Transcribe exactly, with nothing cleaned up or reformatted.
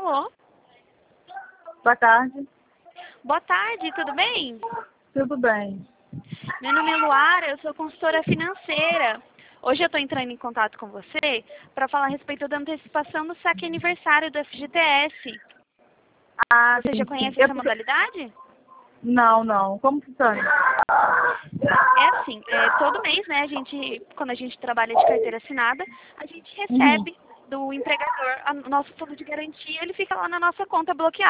Alô? Boa tarde. Boa tarde, tudo bem? Tudo bem. Meu nome é Luara, eu sou consultora financeira. Hoje eu estou entrando em contato com você para falar a respeito da antecipação do saque aniversário do F G T S. Ah, Você sim, já sim. conhece Eu essa fico- modalidade? Não, não. Como funciona? É assim, é, todo mês, né, a gente, quando a gente trabalha de carteira assinada, a gente Uhum. recebe do empregador a- o nosso fundo de garantia, ele fica lá na nossa conta bloqueado.